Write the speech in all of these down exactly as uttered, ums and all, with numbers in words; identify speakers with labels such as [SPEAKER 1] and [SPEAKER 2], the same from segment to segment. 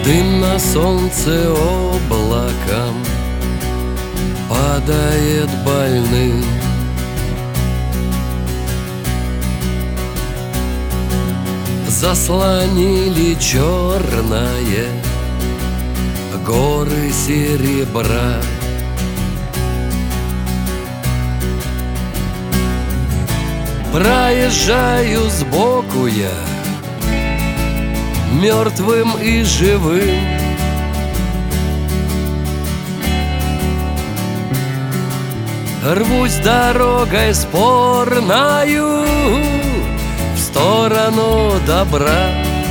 [SPEAKER 1] Дым на солнце облаком падает больным. Заслонили черное горы серебра. Проезжаю сбоку я, мертвым и живым. Рвусь дорогой спорною в сторону добра.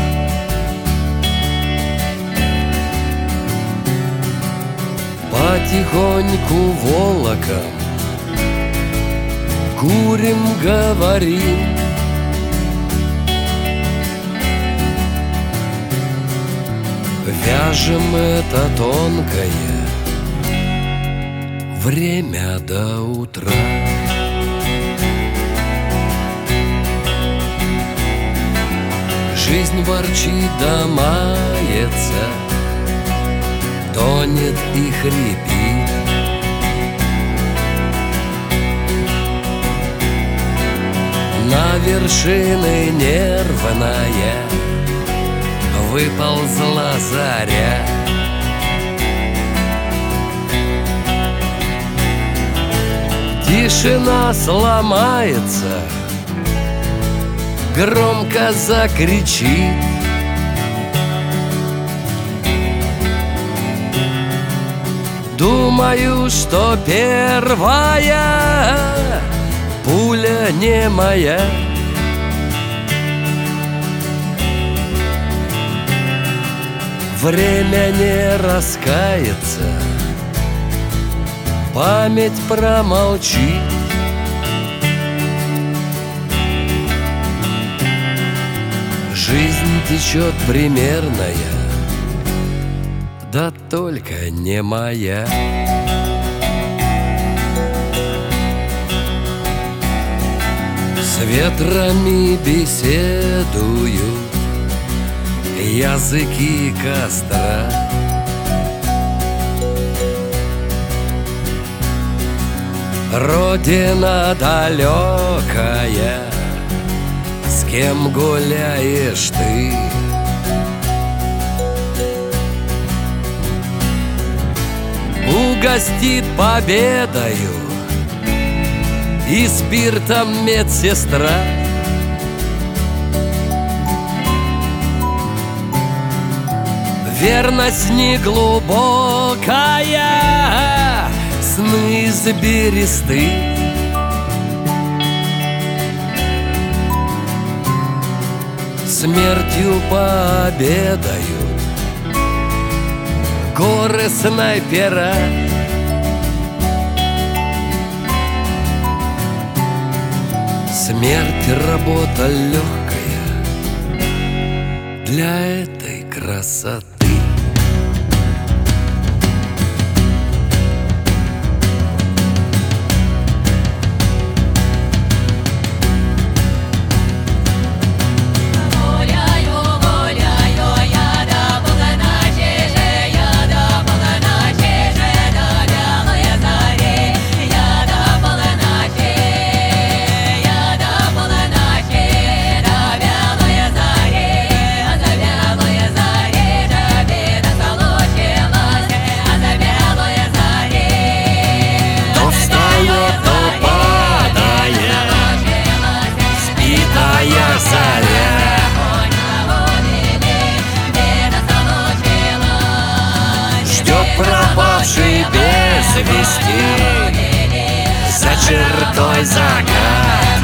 [SPEAKER 1] Потихоньку волоком курим, говорим. Вяжем это тонкое время до утра. Жизнь ворчит да мается, тонет и хрипит. На вершины нервная выползла заря. Тишина сломается, громко закричит. Думаю, что первая пуля не моя. Время не раскается, память промолчит. Жизнь течет примерная, да только не моя. С ветрами беседуют языки костра. Родина далекая, с кем гуляешь ты? Угостит победою и спиртом медсестра. Верность неглубокая, сны заберисты. Смертью пообедают горы снайпера. Смерть — работа легкая для этой красоты. Пропавший без вести, за чертой закат.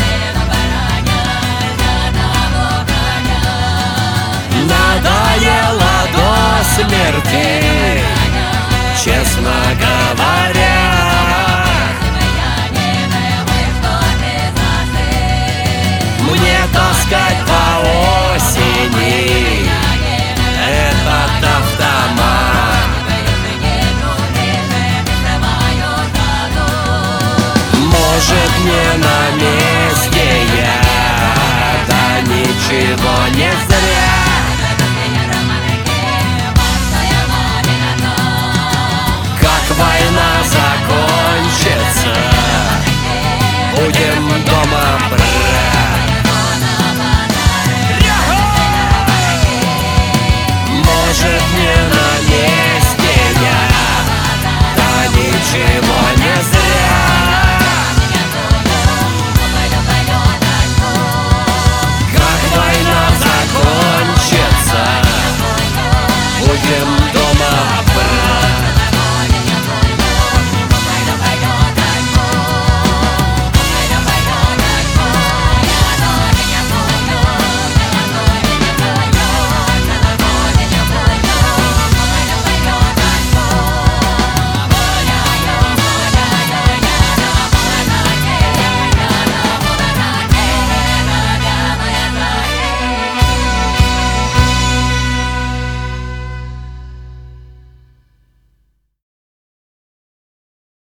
[SPEAKER 1] Надоело до смерти, честно говоря. Мне таскать по осени этот автомат. Может, не на месте я, да ничего не знаю.